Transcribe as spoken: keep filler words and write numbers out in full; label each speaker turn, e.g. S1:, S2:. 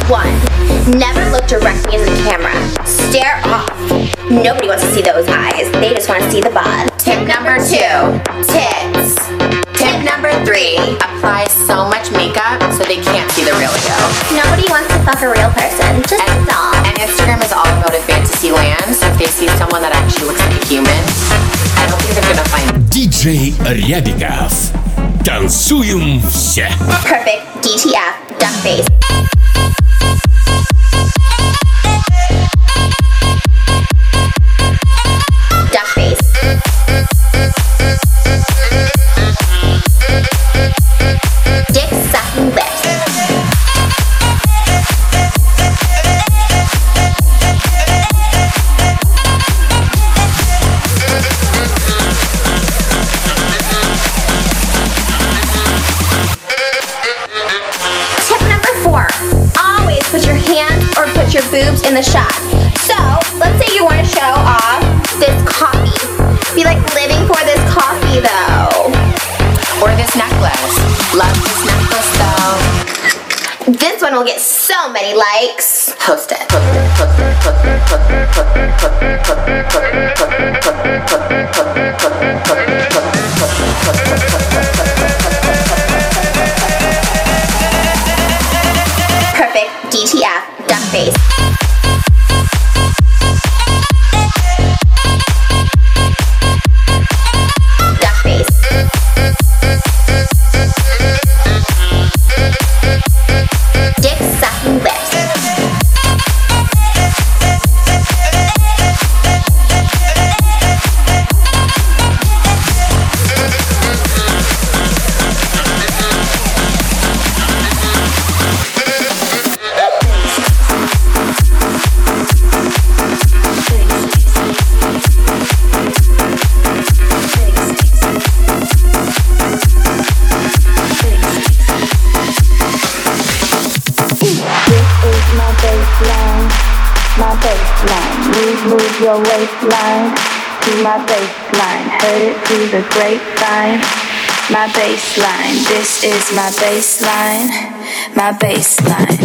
S1: One, never look directly into the camera. Stare off. Nobody wants to see those eyes. They just want to see the bod.
S2: Tip number two, tits. Tip number three, apply so much makeup so they can't see the real you.
S1: Nobody wants to fuck a real person. Just
S2: And,
S1: stop.
S2: and Instagram is all about a fantasy land, so if they see someone that actually looks like a human, I don't think they're gonna find.
S3: диджей Рябиков. Танцуем все.
S1: Perfect. D T F. Duck face. Duck face. Dick sucking lips. Tip number four. Always put your hands or put your boobs in the shot. So, let's say you want to show off this coffee. Be like living for this coffee though.
S2: Or this necklace. Love this necklace though.
S1: This one will get so many likes.
S2: Post it.
S1: Perfect. D T F. Duck face. Duck face. Dick sucking lips.
S4: My baseline, move, move your waistline to my baseline, heard it through the grapevine. My baseline, this is my baseline, my baseline.